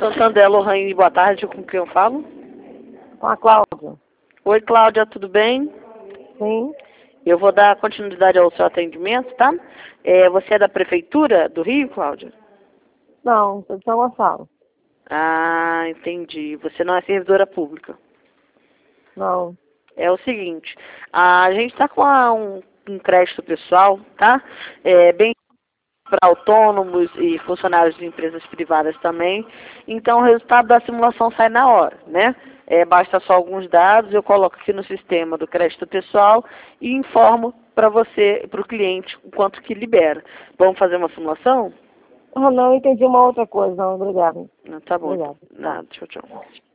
Santander, Lohane, boa tarde, com quem eu falo? Com a Cláudia. Oi, Cláudia, tudo bem? Sim. Eu vou dar continuidade ao seu atendimento, tá? Você é da Prefeitura do Rio, Cláudia? Não, sou de São Gonçalo. Ah, entendi. Você não é servidora pública. Não. É o seguinte, a gente está com um crédito pessoal, tá? Bem para autônomos e funcionários de empresas privadas também. Então, o resultado da simulação sai na hora, né? Basta só alguns dados, eu coloco aqui no sistema do crédito pessoal e informo para você, para o cliente, o quanto que libera. Vamos fazer uma simulação? Ah, não, entendi uma outra coisa. Não, obrigada. Tá bom, então. Obrigada. Nada, tchau, tchau.